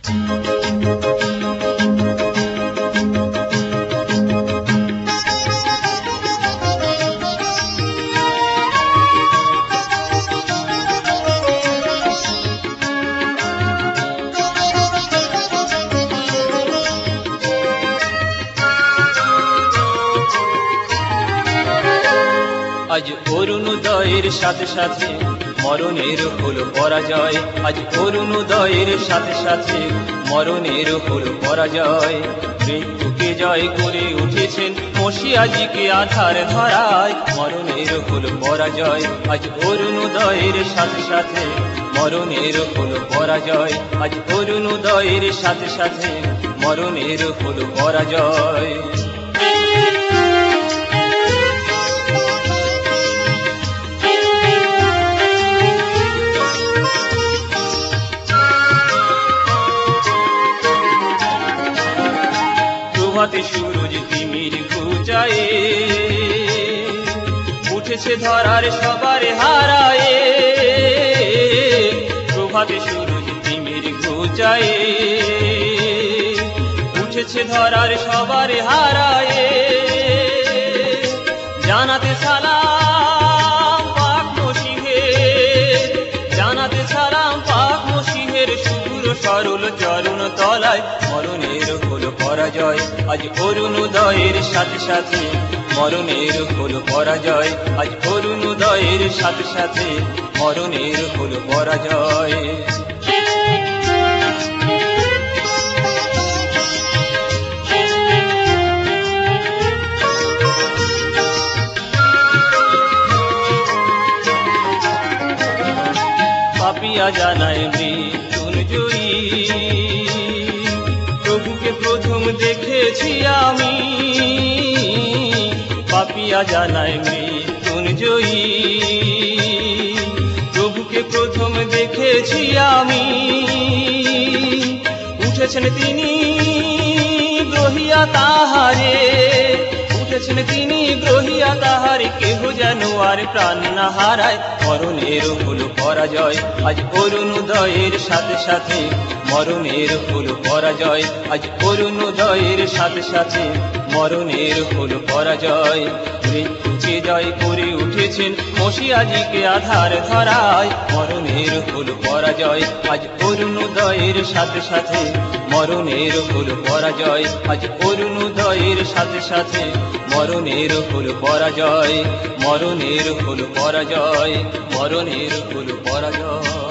আজ অরুণোদয়ের সাথে সাথে মরণের হলো পরাজয়। আজ অরুণোদয়ের সাথে সাথে মরণের হলো পরাজয়। মৃত্যুকে জয় করে উঠেছেন মসিয়াজিকে আধার ধরায়, মরণের হলো পরাজয়। আজ অরুণোদয়ের সাথে সাথে মরণের হলো পরাজয়। আজ অরুণোদয়ের সাথে সাথে মরণের হলো পরাজয়। প্রভাতে সূরজ তিমির ঘুচায়ে উঠেছে ধরার সবার হারায়ে। প্রভাতে সূরজ তিমির ঘুচায়ে উঠেছে ধরার সবার হারায়ে। জানাতে সালাম পাক মসিহের, জানাতে সালাম পাক মসিহের সুদূর সরল চরণ তলায় মরণের হলো পরাজয়। আজ অরুণোদয়ের সাথে সাথে মরণের হলো পরাজয়। আজ অরুণোদয়ের সাথে সাথে মরণের হলো পরাজয়। পাপিয়া জানায় মৃত্যুঞ্জয়ী, প্রভুকে প্রথম দেখেছি আমি। পাপিয়া জানায় মৃত্যুঞ্জয়ী, প্রভুকে প্রথম দেখেছি আমি। উঠেছেন তিনি গ্রহিয়া তাহারে, উঠেছেন তিনি গ্রহিয়া তাহারে, কেহ যেন আর প্রাণ না হারায় মরণের হলো পরাজয়। আজ অরুণোদয়ের সাথে সাথে মরণের হলো পরাজয়। আজ অরুণোদয়ের সাথে সাথে মরণের হলো পরাজয়। মৃত্যুকে জয় করে উঠেছেন মসিয়াজিকে আধার ধরায়, মরণের হলো পরাজয়। আজ অরুণোদয়ের সাথে সাথে মরণের হলো পরাজয়। আজ অরুণোদয়ের সাথে সাথে মরণের হলো পরাজয়। মরণের হলো পরাজয়, মরণের হলো পরাজয়।